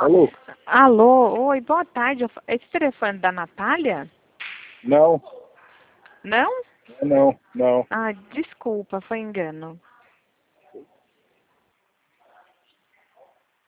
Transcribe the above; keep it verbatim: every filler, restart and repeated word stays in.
Alô? Alô, oi, boa tarde. Esse telefone da Natália? Não, Não? não, não. Ah, desculpa, foi engano.